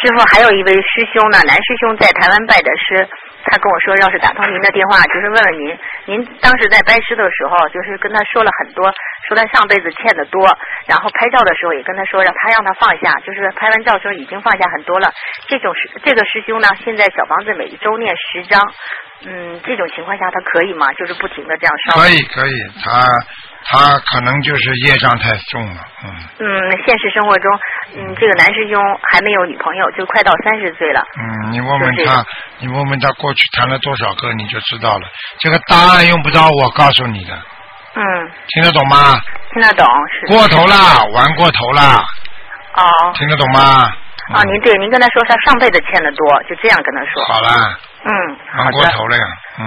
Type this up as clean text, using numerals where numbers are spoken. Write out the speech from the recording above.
师傅，还有一位师兄呢，男师兄在台湾拜的师，他跟我说，要是打通您的电话，就是问问您当时在拜师的时候，就是跟他说了很多，说他上辈子欠的多，然后拍照的时候也跟他说，让他放下，就是拍完照时候已经放下很多了。这个师兄呢，现在小房子每周念10章，这种情况下他可以吗？就是不停的这样烧。 可以，他可能就是业障太重了， 现实生活中，这个男师兄还没有女朋友，就快到30岁了。 你问问他过去谈了多少个，你就知道了。这个答案用不着我告诉你的。听得懂吗？ 听得懂，是。 过头了，玩过头了。 哦。听得懂吗？ 您跟他说他上辈子欠的多，就这样跟他说。 好了。玩过头了呀。